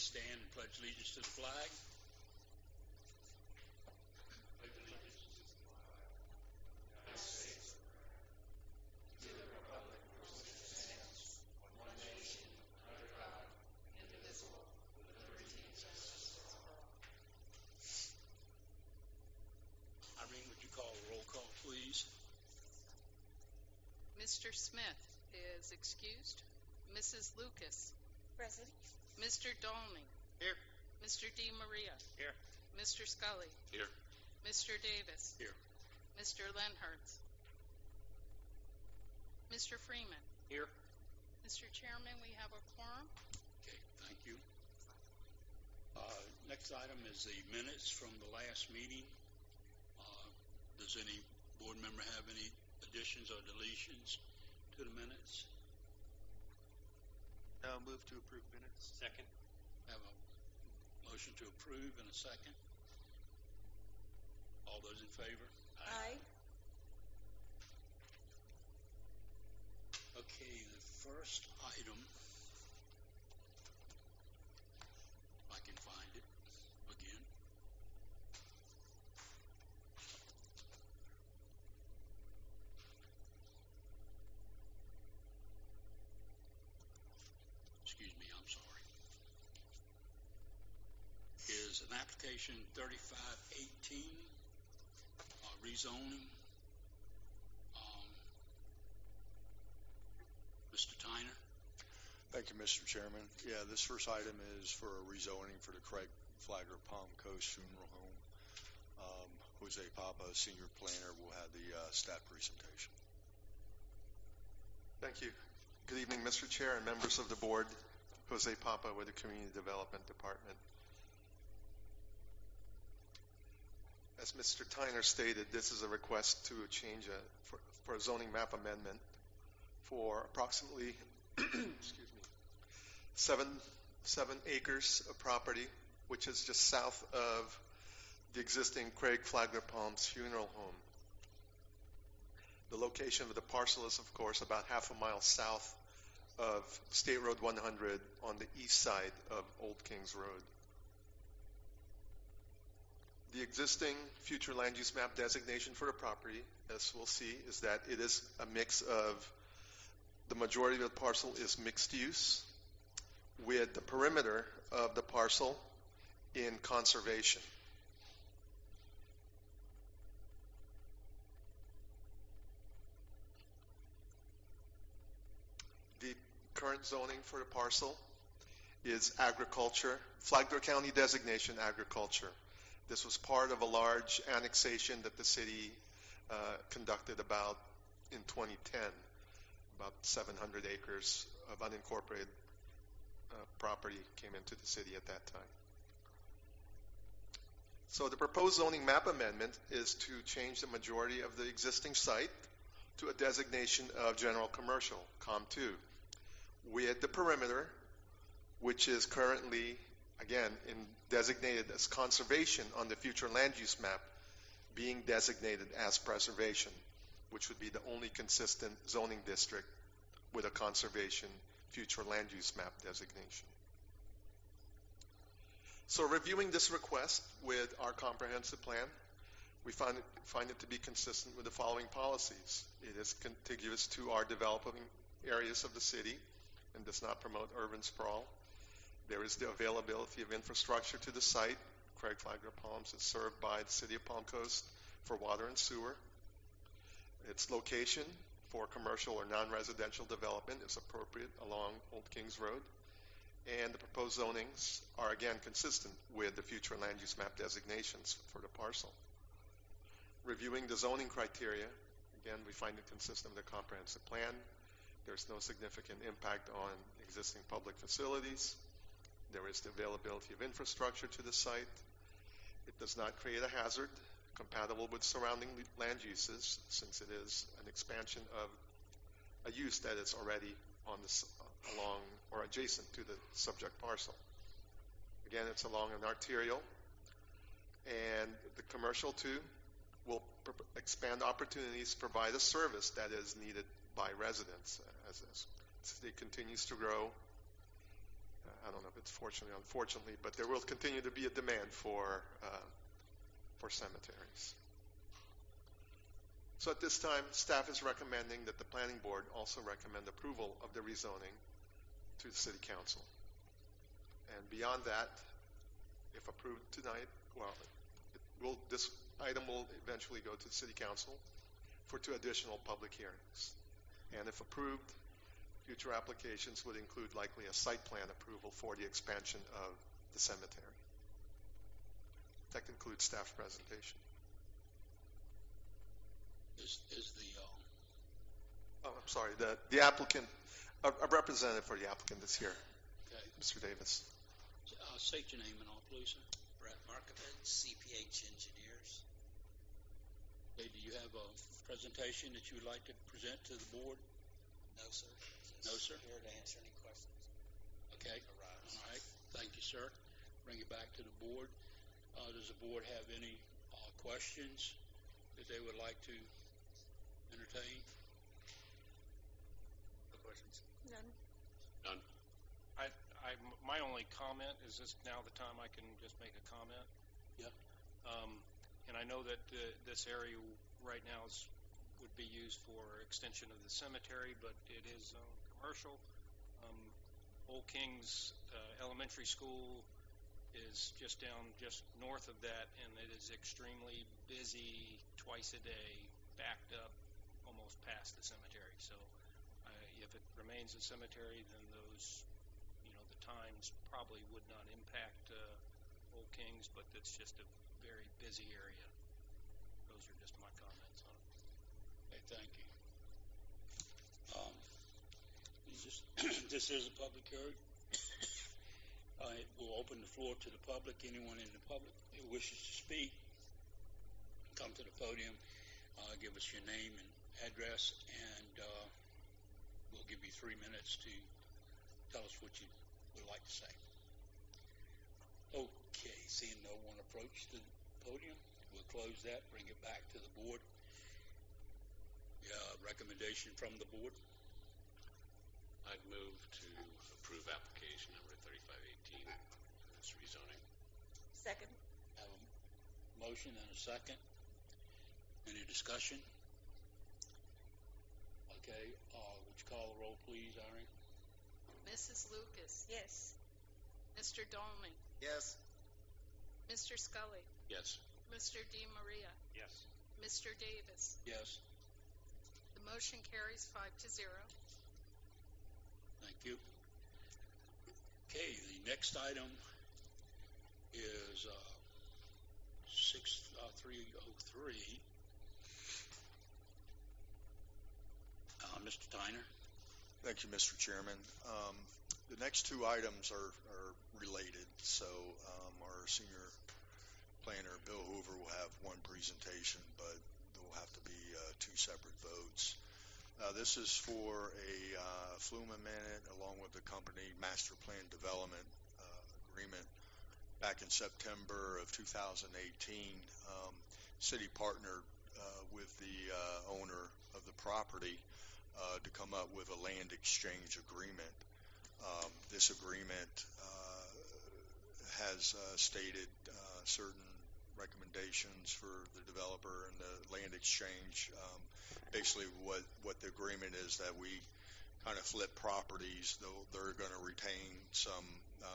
stand and pledge allegiance to the flag. Pledge allegiance to the flag of the United States of America, to the republic for which it stands, one nation, under God, indivisible, with liberty and justice for all. Irene, would you call a roll call, please? Mr. Smith is excused. Mrs. Lucas. Present. Mr. Dolney. Here. Mr. DeMaria. Here. Mr. Scully. Here. Mr. Davis. Here. Mr. Lenhartz. Mr. Freeman. Here. Mr. Chairman, we have a quorum. Okay, thank you. Next item is the minutes from the last meeting. Does any board member have any additions or deletions to the minutes? I'll move to approve minutes. Second. Have a motion to approve and a second. All those in favor? Aye. Okay, the first item, if I can find it again. Excuse me, I'm sorry. Is an application 3518, rezoning. Mr. Tyner. Thank you, Mr. Chairman. Yeah, this first item is for a rezoning for the Craig Flagler Palm Coast Funeral Home. Jose Papa, Senior Planner, will have the staff presentation. Thank you. Good evening, Mr. Chair and members of the board. Jose Papa with the Community Development Department. As Mr. Tyner stated, this is a request to change for a zoning map amendment for approximately excuse me, seven acres of property, which is just south of the existing Craig Flagler Palms Funeral Home. The location of the parcel is, of course, about half a mile south of State Road 100 on the east side of Old Kings Road. The existing future land use map designation for the property, as we'll see, is that it is a mix of the majority of the parcel is mixed use with the perimeter of the parcel in conservation. The current zoning for the parcel is agriculture, Flagler County designation agriculture. This was part of a large annexation that the city conducted about in 2010. About 700 acres of unincorporated property came into the city at that time. So the proposed zoning map amendment is to change the majority of the existing site to a designation of general commercial, COM2, with the perimeter, which is currently, again, designated as conservation on the future land use map, being designated as preservation, which would be the only consistent zoning district with a conservation future land use map designation. So reviewing this request with our comprehensive plan, we find it to be consistent with the following policies. It is contiguous to our developing areas of the city and does not promote urban sprawl. There is the availability of infrastructure to the site. Craig Flagler Palms is served by the City of Palm Coast for water and sewer. Its location for commercial or non-residential development is appropriate along Old Kings Road. And the proposed zonings are again consistent with the future land use map designations for the parcel. Reviewing the zoning criteria, again, we find it consistent with the comprehensive plan. There's no significant impact on existing public facilities. There is the availability of infrastructure to the site. It does not create a hazard compatible with surrounding land uses, since it is an expansion of a use that is already on this along or adjacent to the subject parcel. Again, it's along an arterial, and the commercial too will expand opportunities to provide a service that is needed by residents as the city continues to grow I don't know if it's fortunately or unfortunately, but there will continue to be a demand for cemeteries. So at this time, staff is recommending that the planning board also recommend approval of the rezoning to the city council. And beyond that, if approved tonight, this item will eventually go to the city council for 2 additional public hearings. And if approved, future applications would include likely a site plan approval for the expansion of the cemetery. That concludes staff's presentation. Oh, I'm sorry. The applicant, a representative for the applicant is here. Okay. Mr. Davis. State your name and all, please, sir. Brett Markovitz, CPH Engineers. Okay, do you have a presentation that you would like to present to the board? No, sir. No, sir. Here to answer any questions. Okay. Arise. All right. Thank you, sir. Bring it back to the board. Does the board have any questions that they would like to entertain? No questions. None. My only comment is this now the time I can just make a comment. Yeah. And I know that this area right now would be used for extension of the cemetery, but it is commercial. Old Kings Elementary School is just north of that, and it is extremely busy twice a day, backed up almost past the cemetery. So if it remains a cemetery, then those times probably would not impact Old Kings, but it's just a very busy area. Those are just my comments on it. Okay, thank you. This is a public hearing. We'll open the floor to the public. Anyone in the public who wishes to speak, come to the podium, give us your name and address, and we'll give you 3 minutes to tell us what you would like to say. Okay, seeing no one approach the podium, we'll close that, bring it back to the board. Recommendation from the board. I'd move to approve application number 3518, this rezoning. Second. Have a motion and a second. Any discussion? Okay, would you call the roll, please, Irene? Mrs. Lucas. Yes. Mr. Dolman. Yes. Mr. Scully. Yes. Mr. DiMaria. Yes. Mr. Davis. Yes. The motion carries 5-0. Thank you. Okay, the next item is 6303. Mr. Tyner. Thank you, Mr. Chairman. The next 2 items are related. So our senior planner, Bill Hoover, will have one presentation, but there will have to be 2 separate votes. This is for a flume amendment along with the company master plan development agreement. Back in September of 2018, city partnered with the owner of the property to come up with a land exchange agreement. This agreement has stated certain recommendations for the developer and the land exchange. Basically, what the agreement is that we kind of flip properties, though they're going to retain some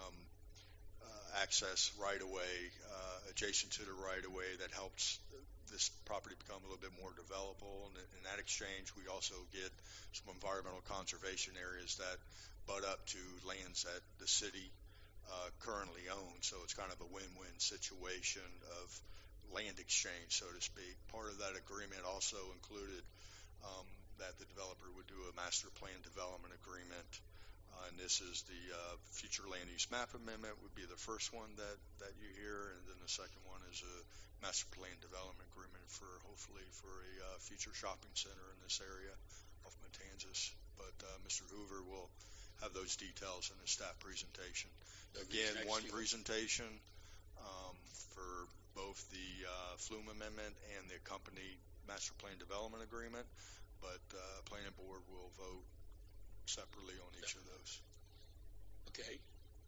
access right away adjacent to the right of way that helps this property become a little bit more developable. And in that exchange, we also get some environmental conservation areas that butt up to lands that the city currently owns. So it's kind of a win-win situation of land exchange, so to speak. Part of that agreement also included that the developer would do a master plan development agreement. And this is the future land use map amendment would be the first one that you hear. And then the second one is a master plan development agreement for hopefully for a future shopping center in this area of Matanzas. But Mr. Hoover will have those details in the staff presentation. Again, one presentation for both the flume amendment and the company master plan development agreement, but planning board will vote separately on each of those. Okay.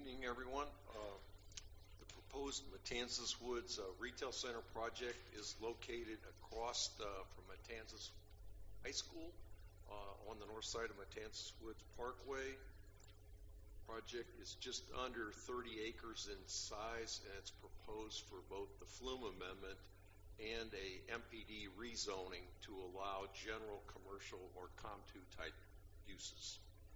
evening, everyone. The proposed Matanzas Woods Retail Center project is located across from Matanzas High School on the north side of Matanzas Woods Parkway. Project is just under 30 acres in size, and it's proposed for both the Flume Amendment and a MPD rezoning to allow general commercial or COM2 type uses.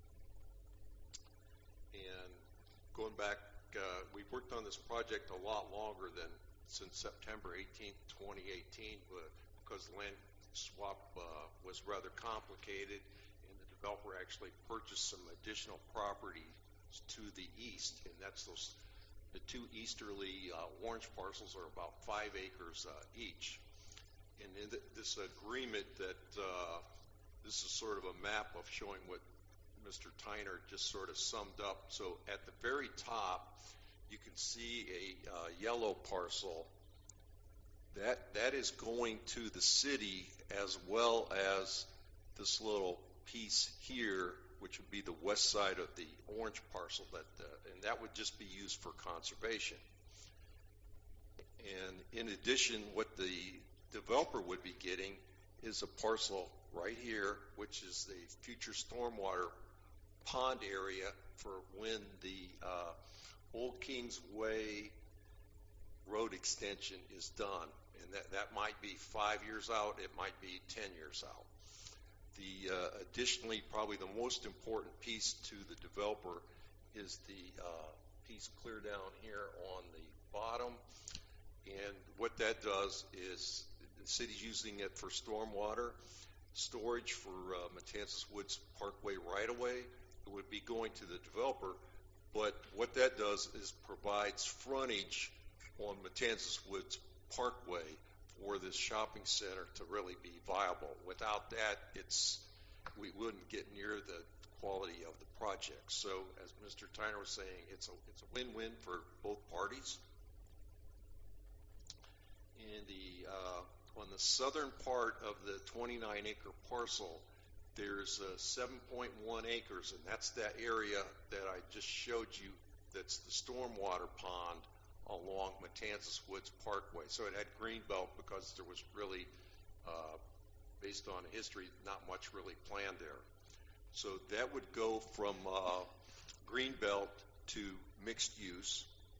And going back, we've worked on this project a lot longer than since September 18th, 2018, but because the land swap was rather complicated, and the developer actually purchased some additional property to the east, and that's the two easterly orange parcels are about 5 acres each. And in this agreement that this is sort of a map of showing what Mr. Tyner just sort of summed up. So at the very top, you can see a yellow parcel. That is going to the city, as well as this little piece here, which would be the west side of the orange parcel, and that would just be used for conservation. And in addition, what the developer would be getting is a parcel right here, which is the future stormwater pond area for when the Old Kings Way road extension is done. And that might be 5 years out, it might be 10 years out. Additionally, probably the most important piece to the developer is the piece clear down here on the bottom. And what that does is the city's using it for stormwater storage for Matanzas Woods Parkway right-of-way. It would be going to the developer, but what that does is provides frontage on Matanzas Woods Parkway for this shopping center to really be viable. Without that, we wouldn't get near the quality of the project. So, as Mr. Tyner was saying, it's a win-win for both parties. In on the southern part of the 29-acre parcel, there's 7.1 acres, and that's that area that I just showed you. That's the stormwater pond along Matanzas Woods Parkway. So it had greenbelt because there was really, based on history, not much really planned there. So that would go from greenbelt to mixed use.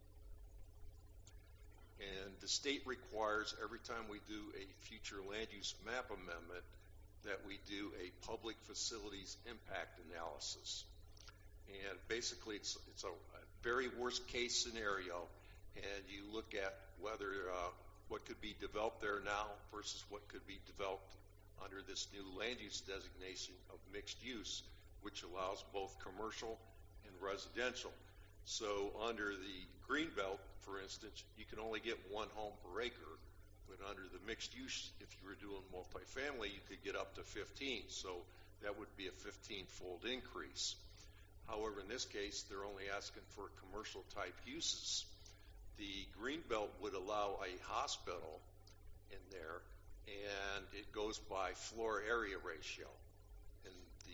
And the state requires every time we do a future land use map amendment that we do a public facilities impact analysis. And basically it's a very worst case scenario, and you look at whether what could be developed there now versus what could be developed under this new land use designation of mixed use, which allows both commercial and residential. So under the greenbelt, for instance, you can only get 1 home per acre, but under the mixed use, if you were doing multifamily, you could get up to 15. So that would be a 15-fold increase. However, in this case, they're only asking for commercial type uses. The greenbelt would allow a hospital in there, and it goes by floor area ratio. And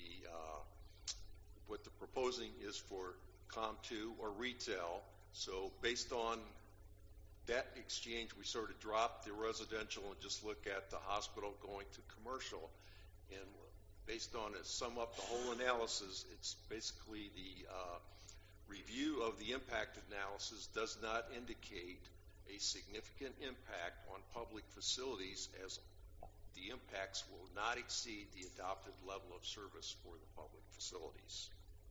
what they're proposing is for COM2 or retail. So based on that exchange, we sort of dropped the residential and just look at the hospital going to commercial. And based on it, sum up the whole analysis, it's basically the review of the impact analysis does not indicate a significant impact on public facilities, as the impacts will not exceed the adopted level of service for the public facilities.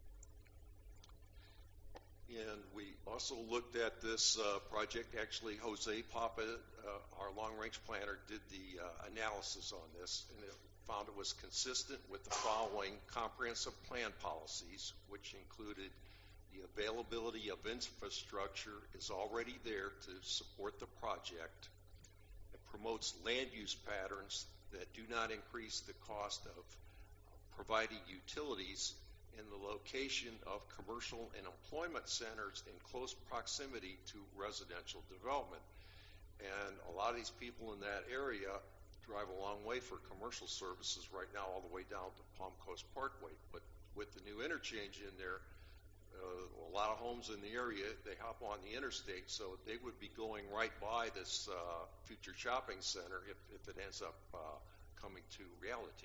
And we also looked at this project. Actually, Jose Papa, our long-range planner, did the analysis on this, and it found it was consistent with the following comprehensive plan policies, which included the availability of infrastructure is already there to support the project. It promotes land use patterns that do not increase the cost of providing utilities in the location of commercial and employment centers in close proximity to residential development. And a lot of these people in that area drive a long way for commercial services right now, all the way down to Palm Coast Parkway. But with the new interchange in there, a lot of homes in the area, they hop on the interstate, so they would be going right by this future shopping center if it ends up coming to reality.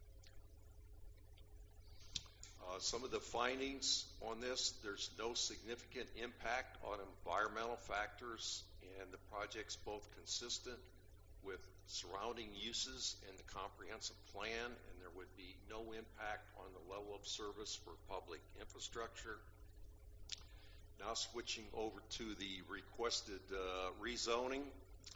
Some of the findings on this, there's no significant impact on environmental factors, and the project's both consistent with surrounding uses and the comprehensive plan, and there would be no impact on the level of service for public infrastructure. Now switching over to the requested rezoning,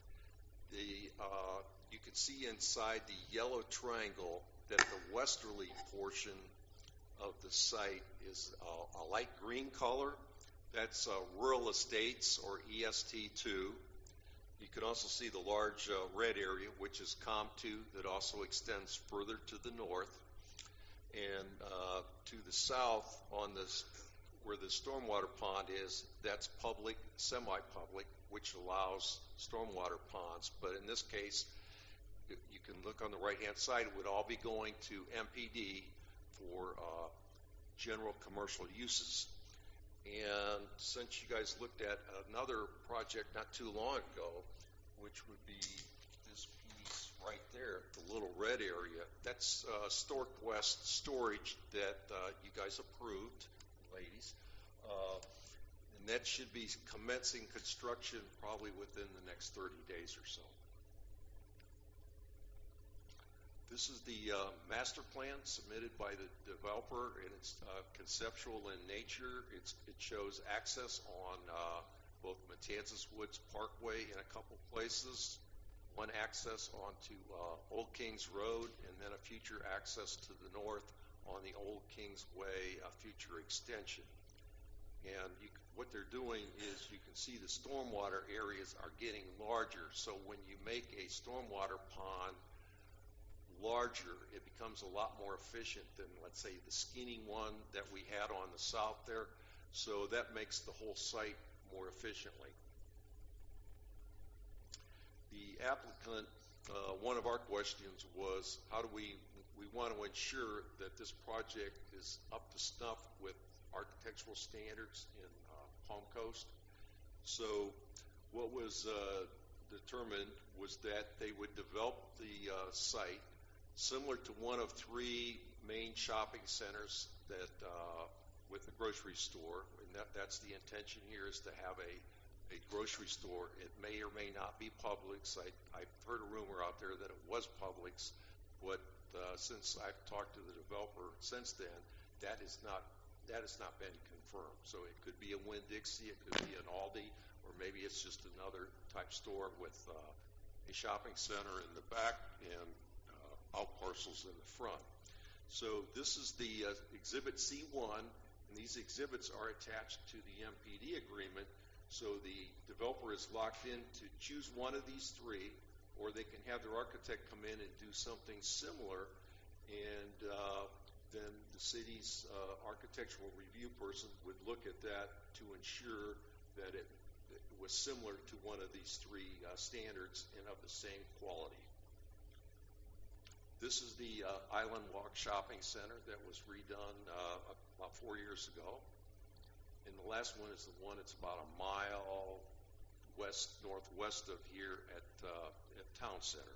you can see inside the yellow triangle that the westerly portion of the site is a light green color. That's rural estates, or EST2. You can also see the large red area, which is COM2, that also extends further to the north. And to the south, on this, where the stormwater pond is, that's public, semi-public, which allows stormwater ponds. But in this case, you can look on the right-hand side, it would all be going to MPD for general commercial uses. And since you guys looked at another project not too long ago, which would be this piece right there, the little red area, that's Stork West storage that you guys approved, ladies. And that should be commencing construction probably within the next 30 days or so. This is the master plan submitted by the developer, and it's conceptual in nature. It shows access on both Matanzas Woods Parkway in a couple places, one access onto Old Kings Road, and then a future access to the north on the Old Kings Way future extension. And what they're doing is, you can see the stormwater areas are getting larger. So when you make a stormwater pond larger, it becomes a lot more efficient than, let's say, the skinny one that we had on the south there. So that makes the whole site more efficiently. The applicant, one of our questions was, how do we want to ensure that this project is up to snuff with architectural standards in Palm Coast? So what was determined was that they would develop the site similar to one of three main shopping centers that with a grocery store, and that's the intention here, is to have a grocery store. It may or may not be Publix. I've heard a rumor out there that it was Publix, but since I've talked to the developer since then, that has not been confirmed. So it could be a Winn-Dixie, it could be an Aldi, or maybe it's just another type store with a shopping center in the back and out parcels in the front. So this is the Exhibit C1, and these exhibits are attached to the MPD agreement. So the developer is locked in to choose one of these three, or they can have their architect come in and do something similar, and then the city's architectural review person would look at that to ensure that it was similar to one of these three standards and of the same quality. This is the Island Walk Shopping Center that was redone about 4 years ago. And the last one is the one that's about a mile northwest of here at Town Center.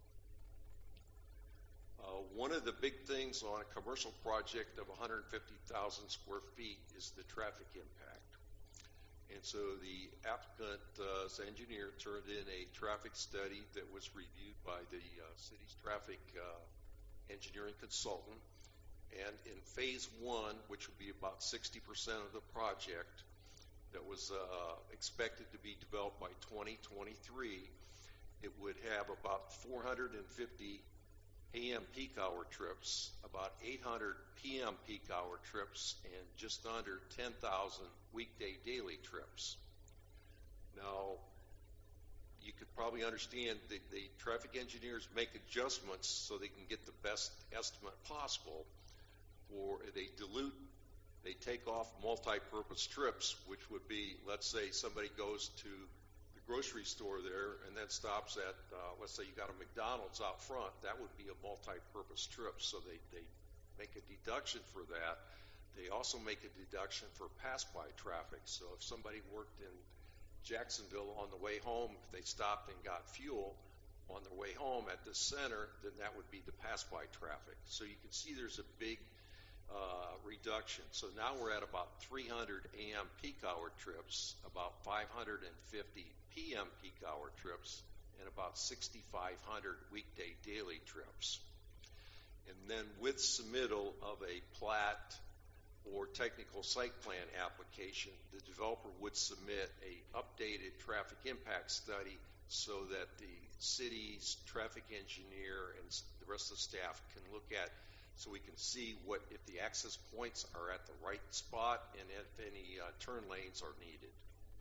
One of the big things on a commercial project of 150,000 square feet is the traffic impact. And so the applicant's engineer turned in a traffic study that was reviewed by the city's traffic engineering consultant. And in phase one, which would be about 60% of the project, that was expected to be developed by 2023, it would have about 450 AM peak hour trips, about 800 PM peak hour trips, and just under 10,000 weekday daily trips. Now, you could probably understand the traffic engineers make adjustments so they can get the best estimate possible. They take off multi-purpose trips, which would be, let's say somebody goes to the grocery store there and then stops at, let's say you got a McDonald's out front, that would be a multi-purpose trip. So they make a deduction for that. They also make a deduction for pass-by traffic. So if somebody worked in Jacksonville on the way home, if they stopped and got fuel on their way home at the center, then that would be the pass-by traffic. So you can see there's a big reduction. So now we're at about 300 a.m. peak hour trips, about 550 p.m. peak hour trips, and about 6,500 weekday daily trips. And then with submittal of a plat or technical site plan application, the developer would submit a updated traffic impact study so that the city's traffic engineer and the rest of the staff can look at, so we can see what if the access points are at the right spot and if any turn lanes are needed.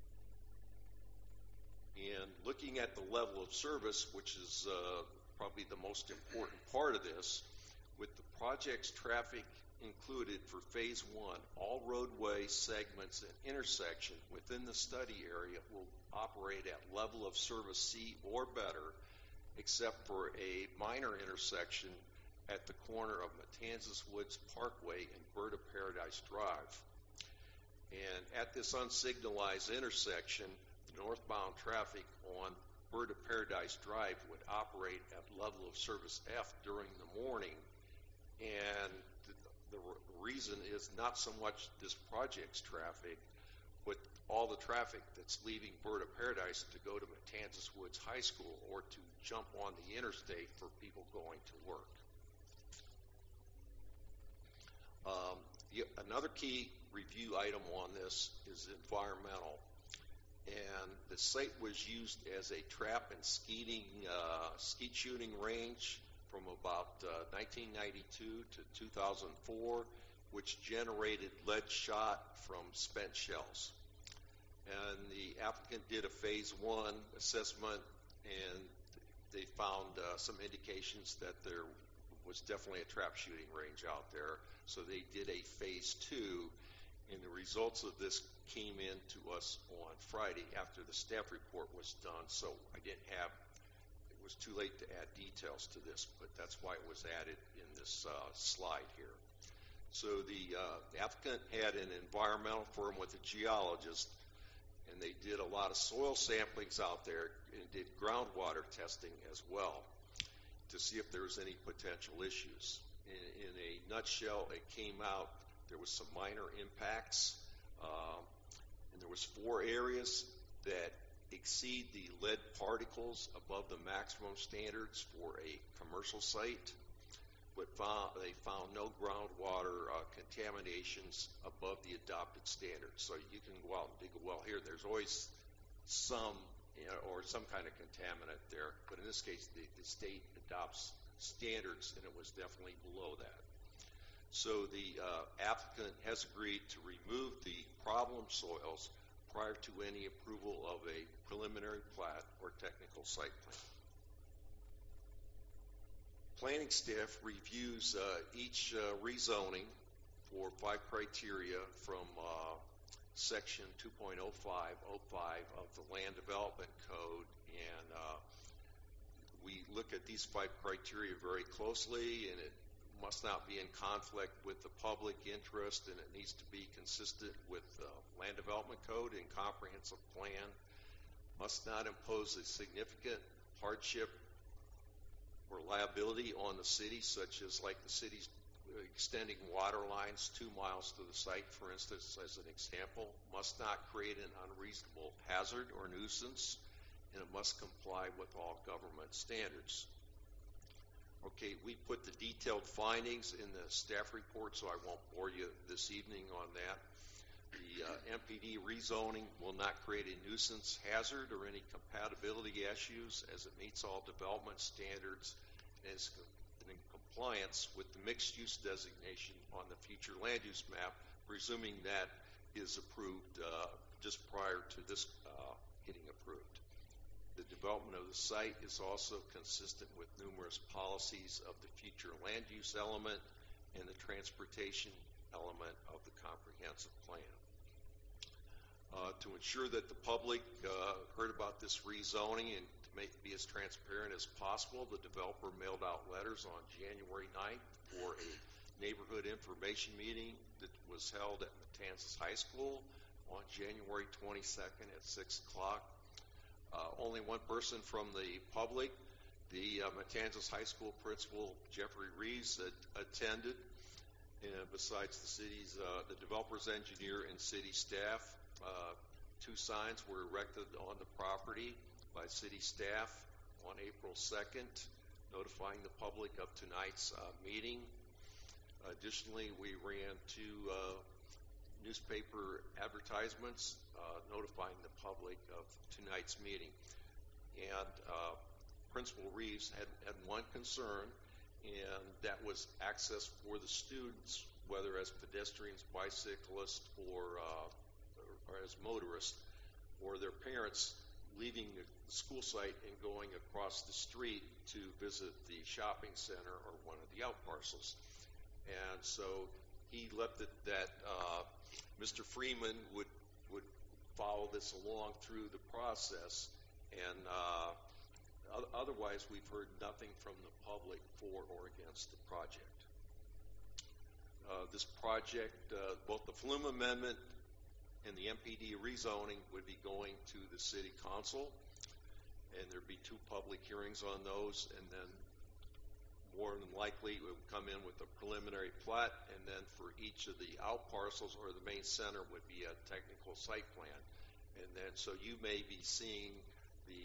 And looking at the level of service, which is probably the most important part of this, with the project's traffic included for phase 1, all roadway segments and intersection within the study area will operate at level of service C or better, except for a minor intersection at the corner of Matanzas Woods Parkway and Bird of Paradise Drive. And at this unsignalized intersection, the northbound traffic on Bird of Paradise Drive would operate at level of service F during the morning. And the reason is not so much this project's traffic, but all the traffic that's leaving Bird of Paradise to go to Matanzas Woods High School or to jump on the interstate for people going to work. Another key review item on this is environmental. And the site was used as a trap and skeet shooting range from about 1992 to 2004, which generated lead shot from spent shells. And the applicant did a phase 1 assessment, and they found some indications that there was definitely a trap shooting range out there. So they did a phase 2, and the results of this came in to us on Friday after the staff report was done. So it was too late to add details to this, but that's why it was added in this slide here. So the applicant had an environmental firm with a geologist, and they did a lot of soil samplings out there and did groundwater testing as well to see if there was any potential issues. In a nutshell, it came out there was some minor impacts, and there was 4 areas that exceed the lead particles above the maximum standards for a commercial site, but they found no groundwater contaminations above the adopted standards. So you can go out and dig a well here. There's always some, or some kind of contaminant there, but in this case, the state adopts standards, and it was definitely below that. So the applicant has agreed to remove the problem soils prior to any approval of a preliminary plat or technical site plan. Planning staff reviews each rezoning for 5 criteria from section 2.0505 of the Land Development Code, and we look at these 5 criteria very closely, and it must not be in conflict with the public interest, and it needs to be consistent with the Land Development Code and Comprehensive Plan, must not impose a significant hardship or liability on the city, such as like the city's extending water lines 2 miles to the site, for instance, as an example, must not create an unreasonable hazard or nuisance, and it must comply with all government standards. Okay, we put the detailed findings in the staff report, so I won't bore you this evening on that. The MPD rezoning will not create a nuisance hazard or any compatibility issues, as it meets all development standards and is in compliance with the mixed-use designation on the future land use map, presuming that is approved just prior to this getting approved. The development of the site is also consistent with numerous policies of the future land use element and the transportation element of the comprehensive plan. To ensure that the public heard about this rezoning and to be as transparent as possible, the developer mailed out letters on January 9th for a neighborhood information meeting that was held at Matanzas High School on January 22nd at 6 o'clock. Only one person from the public, the Matanzas High School principal, Jeffrey Reeves, attended. And besides the developer's engineer and city staff, 2 signs were erected on the property by city staff on April 2nd, notifying the public of tonight's meeting. Additionally, we ran 2 newspaper advertisements notifying the public of tonight's meeting. And Principal Reeves had one concern, and that was access for the students, whether as pedestrians, bicyclists, or as motorists, or their parents leaving the school site and going across the street to visit the shopping center or one of the out parcels. And so he left it that Mr. Freeman would follow this along through the process, and otherwise we've heard nothing from the public for or against the project. This project, both the Flume Amendment and the MPD rezoning, would be going to the City Council, and there'd be 2 public hearings on those, and then more than likely it would come in with a preliminary plat, and then for each of the out parcels or the main center would be a technical site plan. And then so you may be seeing the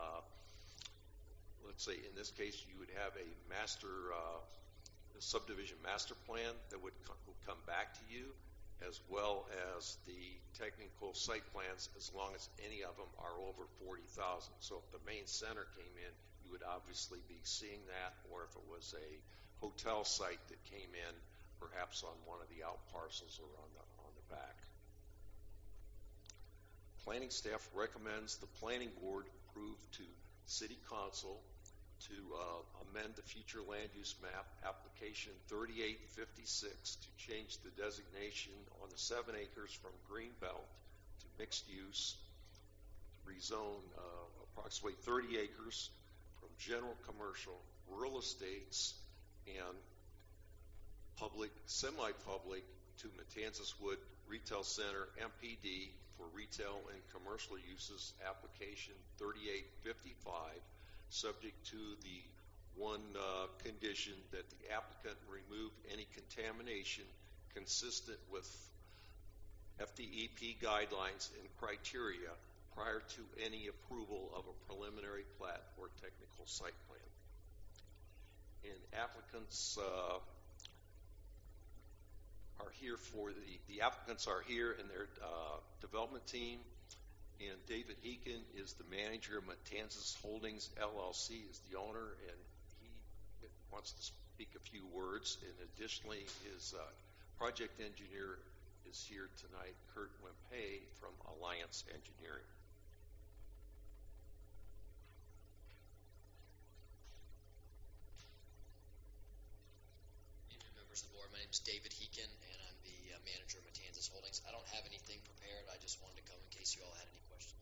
let's say in this case you would have a subdivision master plan that would come back to you, as well as the technical site plans, as long as any of them are over 40,000. So if the main center came in, you would obviously be seeing that, or if it was a hotel site that came in, perhaps on one of the out parcels or on the back. Planning staff recommends the planning board approve to City Council to amend the future land use map application 3856 to change the designation on the 7 acres from green belt to mixed use, rezone approximately 30 acres from general commercial, rural estates, and public, semi-public to Matanzas Wood Retail Center, MPD, for retail and commercial uses, application 3855, subject to the one condition that the applicant remove any contamination consistent with FDEP guidelines and criteria prior to any approval of a preliminary plat or technical site plan. And applicants are here for the applicants are here and their development team. And David Heekin is the manager of Matanzas Holdings LLC, is the owner, and he wants to speak a few words. And additionally, his project engineer is here tonight, Kurt Wempe from Alliance Engineering. Evening, members of the board. My name is David Heekin, and I'm the manager of Matanzas Holdings. I don't have anything prepared. I just wanted to come in case you all had any questions.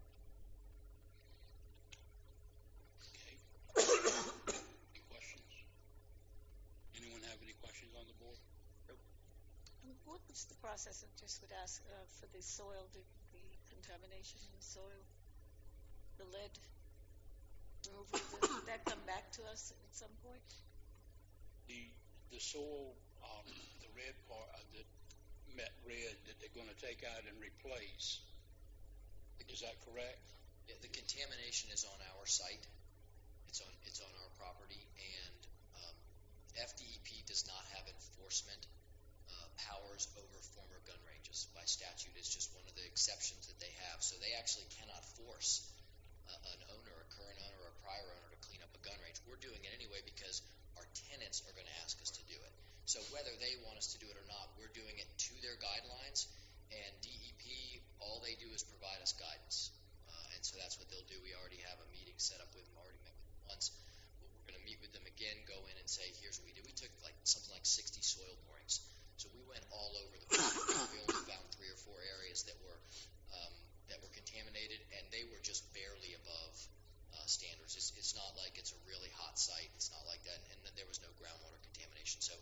Okay. Any questions? Anyone have any questions on the board? What was the process, I just would ask, for the soil, the contamination in the soil, the lead removal? Did that come back to us at some point? The soil, the red part that met red that they're going to take out and replace. Is that correct? Yeah, the contamination is on our site. It's on our property, and FDEP does not have enforcement powers over former gun ranges by statute. It's just one of the exceptions that they have. So they actually cannot force an owner, a current owner, or a prior owner to clean up a gun range. We're doing it anyway because our tenants are going to ask us to do it. So whether they want us to do it or not, we're doing it to their guidelines, and DEP, all they do is provide us guidance. And so that's what they'll do. We already have a meeting set up with them, already met with them once. We're going to meet with them again, go in and say, here's what we did. We took something like 60 soil borings. So we went all over the property. We only found 3 or 4 areas that were contaminated, and they were just barely above standards. It's not like it's a really hot site. It's not like that, and there was no groundwater contamination. So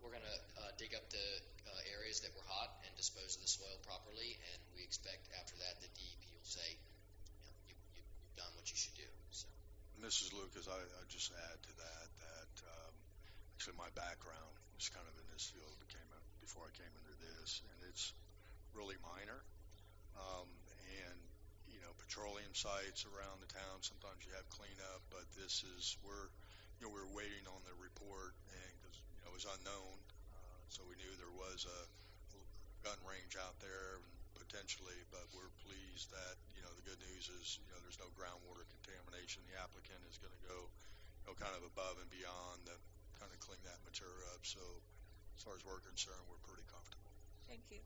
We're going to dig up the areas that were hot and dispose of the soil properly, and we expect after that the DEP will say, you've done what you should do. So. Mrs. Lucas, I just add to that actually my background was kind of in this field before I came into this, and it's really minor. And petroleum sites around the town, sometimes you have cleanup, but this is we're waiting on the report, and because it was unknown, so we knew there was a gun range out there potentially, but we're pleased that the good news is there's no groundwater contamination. The applicant is going to go kind of above and beyond to kind of clean that material up. So as far as we're concerned, we're pretty comfortable. Thank you.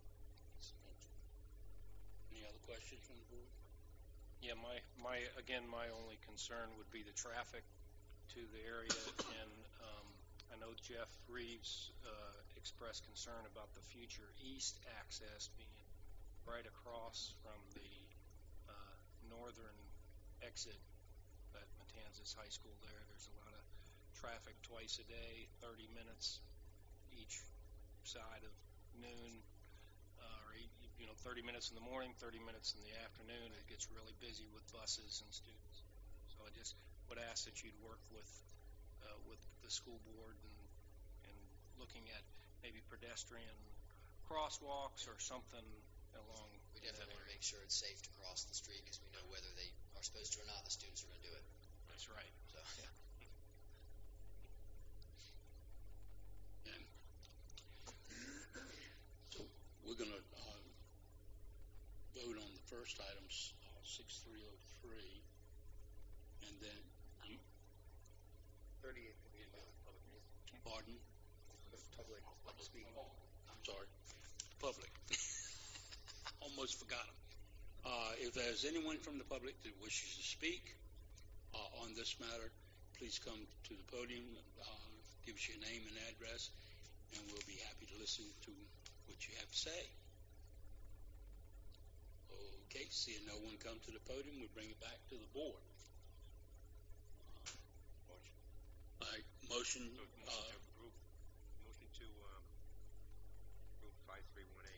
Any other questions from the board? Yeah, my only concern would be the traffic to the area, and I know Jeff Reeves expressed concern about the future east access being right across from the northern exit at Matanzas High School there. There's a lot of traffic twice a day, 30 minutes each side of noon, or 30 minutes in the morning, 30 minutes in the afternoon. It gets really busy with buses and students. So I just would ask that you'd work with the school board and looking at maybe pedestrian crosswalks or something along. We definitely want to make sure it's safe to cross the street, because we know whether they are supposed to or not, the students are going to do it. That's right. So, yeah. So we're going to vote on the first item, 6303, and then 38 could be about public meeting. pardon? Public speaking. I'm sorry, public. Almost forgot them. If there's anyone from the public that wishes to speak on this matter, please come to the podium, give us your name and address, and we'll be happy to listen to what you have to say. Okay, seeing no one come to the podium, we bring it back to the board. All right, motion. Motion to approve 5318.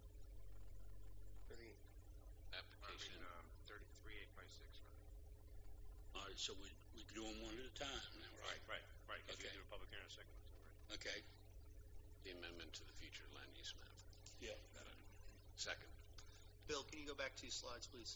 Application. 33856. All right, so we do them one at a time now, right? Right. Because Okay. you do a public hearing in a second. Right. Okay. The amendment to the future land use map. Yeah. Second. Bill, can you go back 2 slides, please?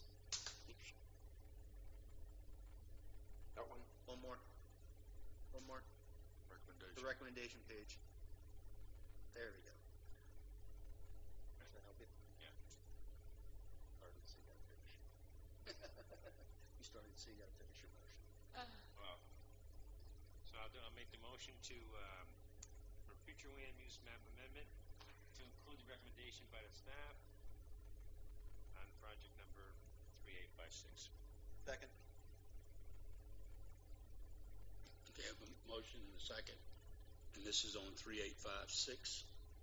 That one? One more. Recommendation. The recommendation page. There we go. Does that help you? Yeah. Started to see you got to finish. You started to see you got to finish your motion. Wow. So I'll make the motion to for future land use map amendment to include the recommendation by the staff on project number 3856. Second. Okay, I have a motion and a second, and this is on 3856.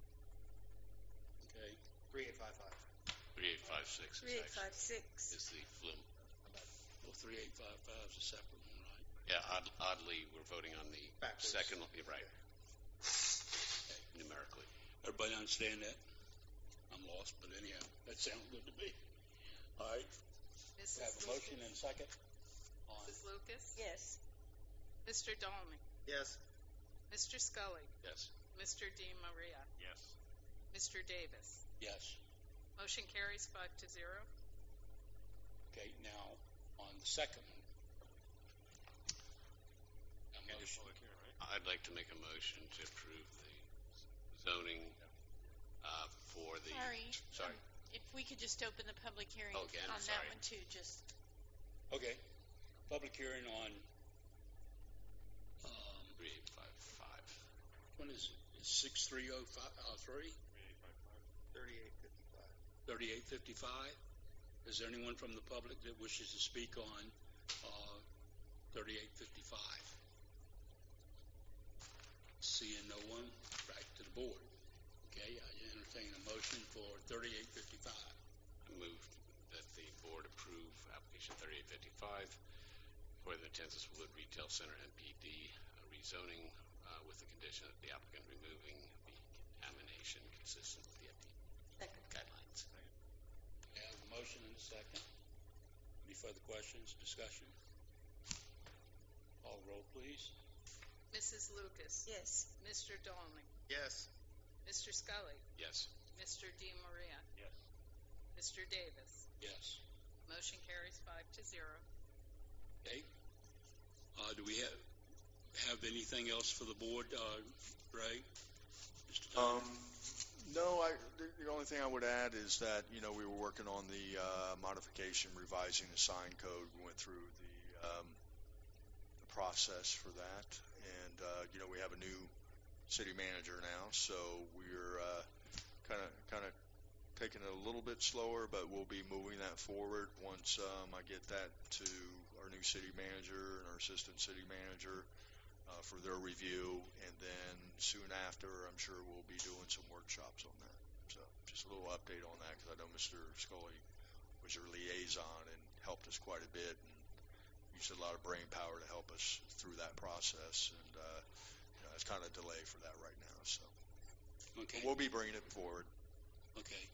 Okay. 3855. 3856 is the flume. Well, 3855 is a separate one, right? Yeah, oddly, we're voting on the Backwards. second, you're right. Okay, numerically. Everybody understand that? I'm lost, but anyhow, that sounds good to me. All right, we have a motion and a second. Mrs. Lucas? Yes. Mr. Dahlman? Yes. Mr. Scully? Yes. Mr. DiMaria? Yes. Mr. Davis? Yes. Motion carries 5-0. Okay, now on the second one. A motion. Public hearing, right? I'd like to make a motion to approve the zoning for the. Sorry. If we could just open the public hearing Oh, again, on sorry. that one too, just. Okay, public hearing on 3855. when is it? It's 6303? 3855. 3855. Is there anyone from the public that wishes to speak on 3855? Seeing no one, back to the board. Okay, I entertain a motion for 3855. I move that the board approve application 3855 for the Matanzas Wood Retail Center NPD rezoning with the condition that the applicant removing the contamination consistent with the FDA guidelines. We have a motion and a second. Any further questions, discussion? Call roll, please. Mrs. Lucas? Yes. Mr. Donnelly? Yes. Mr. Scully? Yes. Mr. DiMaria? Yes. Mr. Davis? Yes. Motion carries 5-0. Okay. Do we have anything else for the board, Ray? Mr. Thomas? No, the only thing I would add is that, we were working on the modification, revising the sign code. We went through the process for that. And, we have a new city manager now, so we're kind of taking it a little bit slower, but we'll be moving that forward once I get that to our new city manager and our assistant city manager for their review, and then soon after, I'm sure we'll be doing some workshops on that. So just a little update on that, because I know Mr. Scully was your liaison and helped us quite a bit, and used a lot of brain power to help us through that process, and it's kind of a delay for that right now. So Okay. we'll be bringing it forward. Okay.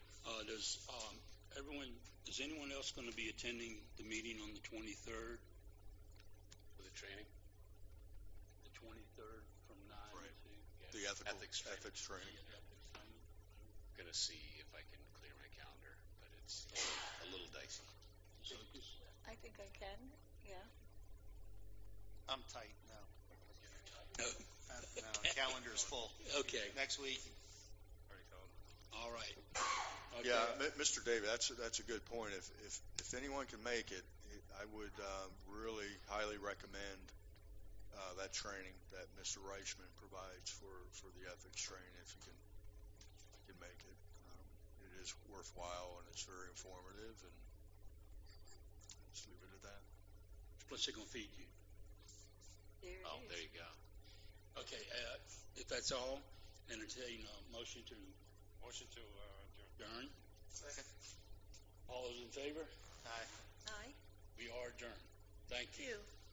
Is anyone else going to be attending the meeting on the 23rd? For the training? The 23rd from 9 Right. to... Yeah. The ethics training. I'm going to see if I can clear my calendar, but it's a little dicey. I think I can, yeah. I'm tight, no. No. No, calendar is full. Okay. Next week. All right. Yeah, Okay. Mr. David, that's a good point. If anyone can make it, I would really highly recommend that training that Mr. Reichman provides for the ethics training. If you can make it, it is worthwhile and it's very informative. And just leave it at that. What's it going to feed you? There it Oh, is. there you go. Okay. If that's all, entertain a motion to adjourn. Second. All those in favor? Aye. Aye. We are adjourned. Thank you. You.